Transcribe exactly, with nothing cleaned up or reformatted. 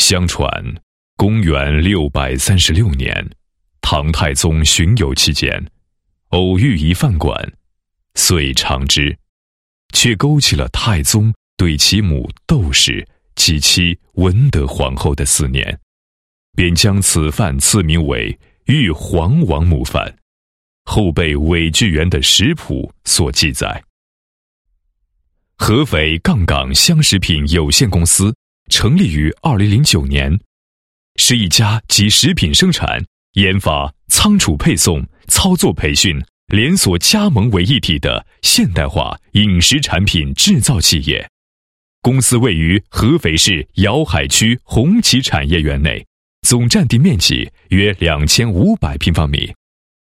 相传，公元六百三十六年，唐太宗巡游期间，偶遇一饭馆，遂尝之，却勾起了太宗对其母窦氏及其文德皇后的思念，便将此饭赐名为玉皇王母饭，后被韦巨源的食谱所记载。合肥杠杠香食品有限公司成立于二零零九年，是一家集食品生产、研发、仓储配送、操作培训、连锁加盟为一体的现代化饮食产品制造企业。公司位于合肥市瑶海区红旗产业园内，总占地面积约两千五百平方米。